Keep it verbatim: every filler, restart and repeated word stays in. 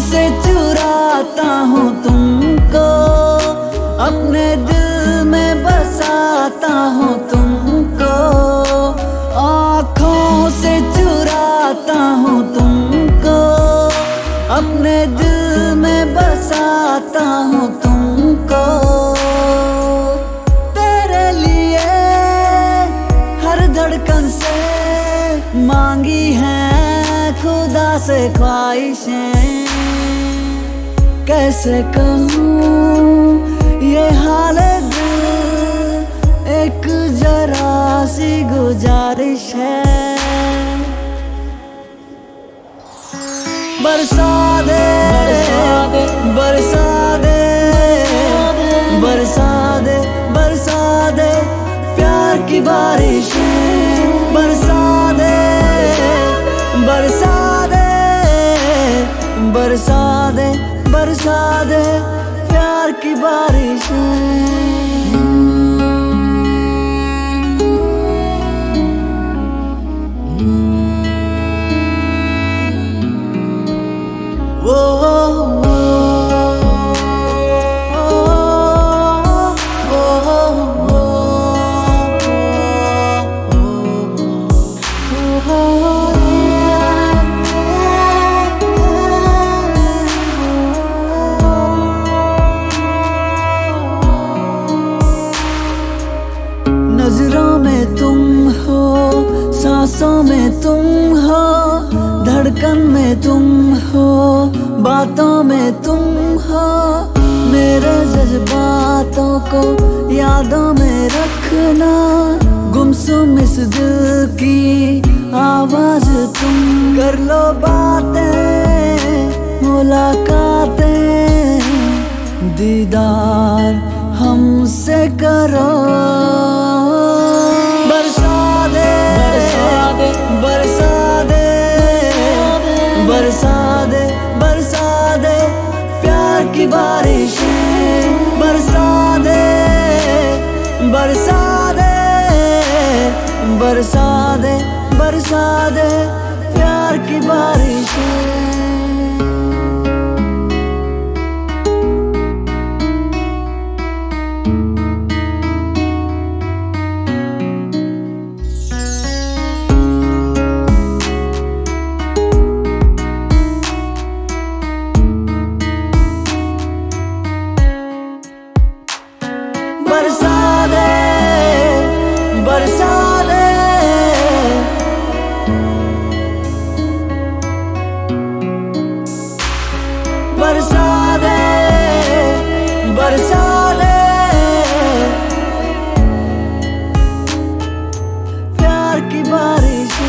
से चुराता हूँ तुमको, अपने दिल में बसाता हूँ तुमको। आँखों से चुराता हूँ तुमको, अपने दिल में बसाता हूँ तुमको। तेरे लिए हर धड़कन से मांगी हैं खुदा से ख्वाहिशें। कैसे कहूँ ये हाल दिल, एक जरा सी गुजारिश है। बरसा दे बरसा दे बरसा दे बरसा दे प्यार की बारिशें। बरसा दे बरसा दे बरसा दे बरसा दे प्यार की बारिशें। वो नजरों में तुम हो, सांसों में तुम हो, धड़कन में तुम हो, बातों में तुम हो। मेरे जज्बातों को यादों में रखना, गुमसुम इस दिल की आवाज तुम। कर लो बातें मुलाकातें, दीदार हमसे करो। बरसा दे बरसा दे बरसा दे बरसा दे प्यार की बारिशें। बरसा दे बरसा दे बरसा दे बरसा दे प्यार की बारिशें। बरसा दे बरसा दे बरसा दे बरसा दे प्यार की बारिशें।